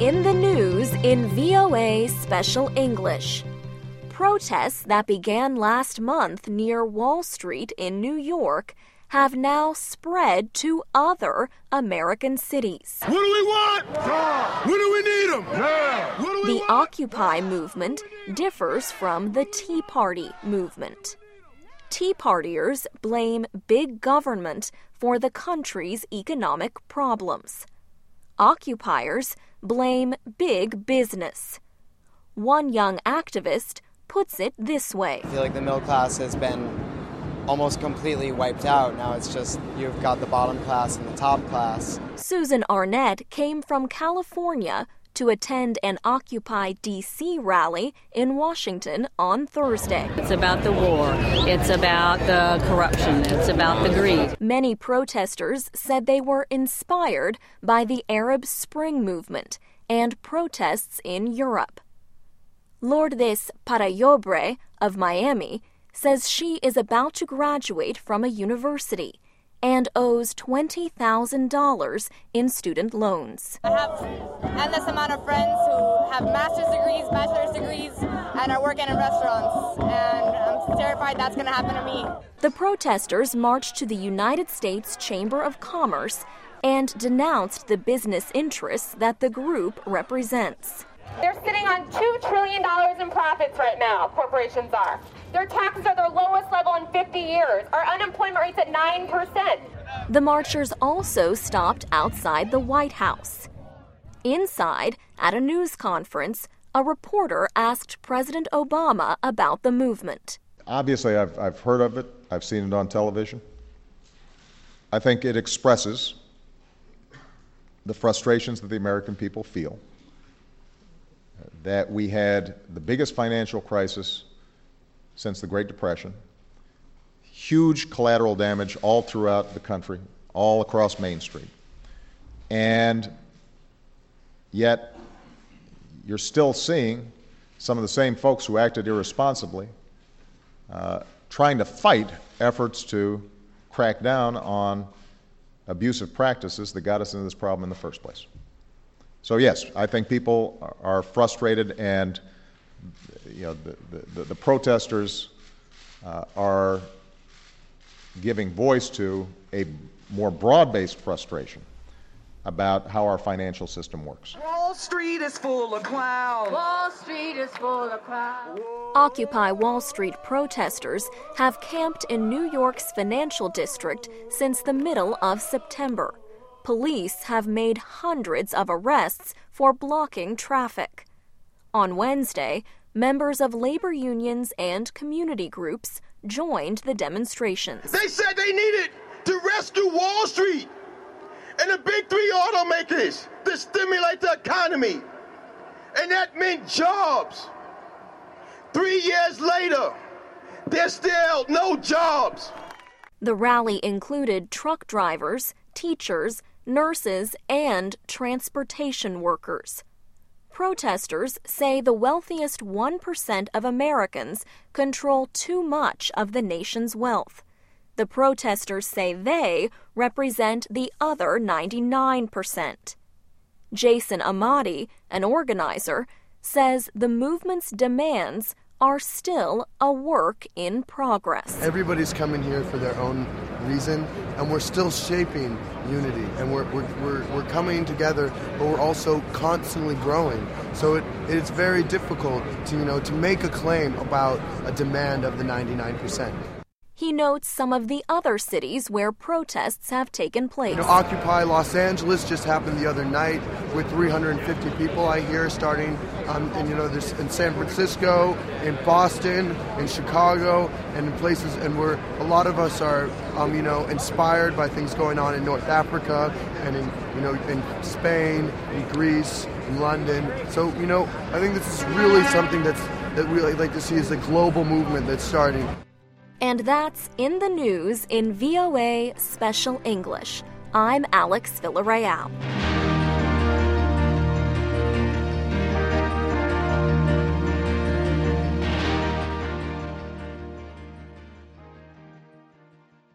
in the news in VOA Special English. Protests that began last month near Wall Street in New York have now spread to other American cities. What do we want? Jobs. When do we need them? Now. What do we The want? Occupy movement differs from the Tea Party movement. Tea Partiers blame big government for the country's economic problems. Occupiers blame big business. One young activist puts it this way. I feel like the middle class has been almost completely wiped out. Now it's just you've got the bottom class and the top class. Susan Arnett came from California to attend an Occupy D.C. rally in Washington on Thursday. It's about the war. It's about the corruption. It's about the greed. Many protesters said they were inspired by the Arab Spring movement and protests in Europe. Lourdes Parayobre of Miami says she is about to graduate from a university and owes $20,000 in student loans. I have endless amount of friends who have master's degrees, bachelor's degrees, and are working in restaurants, and I'm terrified that's going to happen to me. The protesters marched to the United States Chamber of Commerce and denounced the business interests that the group represents. They're sitting on $2 trillion in profits right now, corporations are. Their taxes are their lowest level in 50 years. Our unemployment rate's at 9%. The marchers also stopped outside the White House. Inside, at a news conference, a reporter asked President Obama about the movement. Obviously, I've heard of it. I've seen it on television. I think it expresses the frustrations that the American people feel, that we had the biggest financial crisis since the Great Depression, huge collateral damage all throughout the country, all across Main Street. And yet, you're still seeing some of the same folks who acted irresponsibly trying to fight efforts to crack down on abusive practices that got us into this problem in the first place. So yes, I think people are frustrated, and the protesters are giving voice to a more broad-based frustration about how our financial system works. Wall Street is full of clowns. Wall Street is full of clowns. Occupy Wall Street protesters have camped in New York's financial district since the middle of September. Police have made hundreds of arrests for blocking traffic. On Wednesday, members of labor unions and community groups joined the demonstrations. They said they needed to rescue Wall Street and the big three automakers to stimulate the economy. And that meant jobs. 3 years later, there's still no jobs. The rally included truck drivers, teachers, nurses, and transportation workers. Protesters say the wealthiest 1% of Americans control too much of the nation's wealth. The protesters say they represent the other 99%. Jason Amati, an organizer, says the movement's demands are still a work in progress. Everybody's coming here for their own reason, and we're still shaping unity, and we're coming together, but we're also constantly growing. So it's very difficult to make a claim about a demand of the 99%. He notes some of the other cities where protests have taken place. Occupy Los Angeles just happened the other night with 350 people, I hear, starting there's in San Francisco, in Boston, in Chicago, and in places, and a lot of us are inspired by things going on in North Africa and in Spain, in Greece, in London. So I think this is really something that we like to see as a global movement that's starting. And that's In the News in VOA Special English. I'm Alex Villarreal.